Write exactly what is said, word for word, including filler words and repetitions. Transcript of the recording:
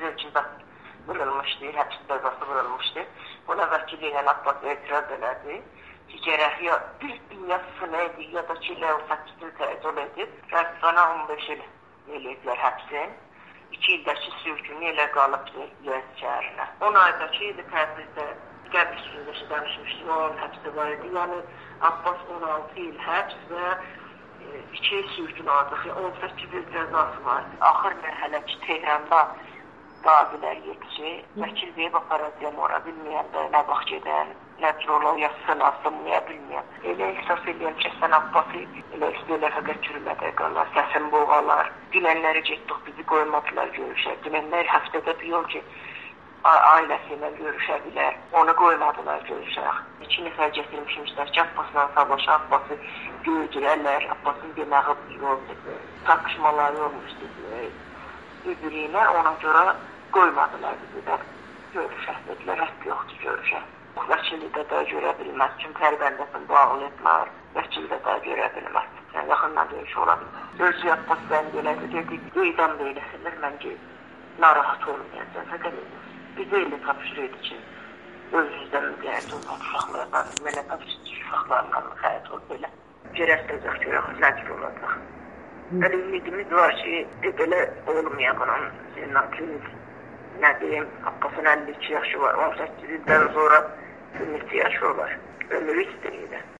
səkkiz il üçün vurulmuşdu, həbs cəzası vurulmuşdu. Buna vəkilliklə Abbas etiraz elədi ki, gərək ya bir dünya sınə idi, ya da ki, o səkkiz il təcil edib, rəqsana on beş il eləyiblər həbsin. iki ildəki sürgünü elə qalıb şəhərinə. on aydakı idi tədbirdə qəbul sürecində danışmışdım, onun həbsi var idi. Yəni Abbas on altı il həbs və iki il sürgün aldıq, on səkkiz il cəzası var. Axır mərhələ ki, Tehranda qazilər yetişir, vəkil deyib aparacaq ora, bilməyəndə nə vaxt gedən, nə cürolo yazsın, asılmaya bilməyəm. Elə ehsas edirəm ki, sən Abbası elə istəyirlər fəqət çürümədə qallar, səsin boğalar. Dünənləri getdik, bizi qoymadılar görüşə. Dünənlər həftədə bir yol ki, ailəsi ilə görüşə bilər. Onu qoymadılar görüşə. İki nəfər gətirmişmişlər ki, Abbasla savaşa, Abbası gördülərlər, Abbasın deməği yoldur. Takışmaları olmuşdu bir-birinə, ona görə qoymadılar bizi də görüşə. Dedilər, rədd yoxdur görüşə. Vəkillikdə də görə bilməz, çünki tərbəndəsini bağlı etmər, vəkildə də görə bilməz. Yəni, yaxından döyüş ola bilməz. Özü Abbas bənd elədi, dedik, qeydən də eləsinlər, məncə narahat olmayacaq. Fəqət bizə elə tapışırıydı ki, özümüzdən müqayət olmaq uşaqlarla, mənə tapışırdı uşaqlarla müqayət ol, belə. Gərəstəcək görək, ləcr olacaq. Bəli, ümidimiz var ki, belə olmayaq onun zinatimiz. Nə deyim, Abbasın əlli iki yaşı var, on səkkiz ildən sonra ümid yaşı olar. Ömrü istəyir.